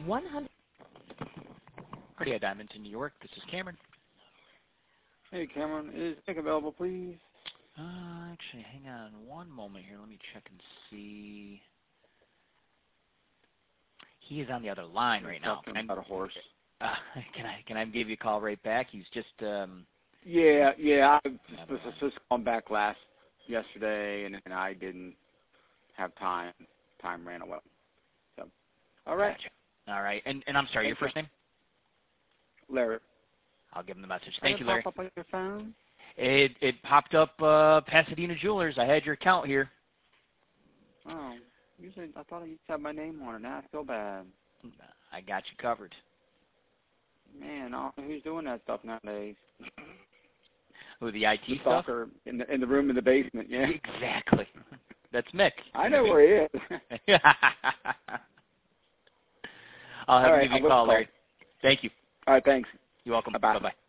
100. Cardia Diamonds in New York. This is Cameron. Hey, Cameron. Is Nick available, please? Actually, hang on one moment here. Let me check and see. He is on the other line right now. Talking about a horse. Can I give you a call right back? He's just Yeah. I was supposed to call him back yesterday, and I didn't have time. Time ran away. So, all right. Gotcha. All right. And I'm sorry, your first name? Larry. I'll give him the message. Thank you, Larry. Pop up on your phone? It popped up Pasadena Jewelers. I had your account here. Oh, usually I thought I used to have my name on it. Now I feel bad. I got you covered. Man, who's doing that stuff nowadays? Who, the IT the stuff? Stalker in the room in the basement, yeah. Exactly. That's Mick. I know where he is. I'll have him give you a call, Larry. Thank you. All right, thanks. You're welcome. Bye-bye. Bye-bye.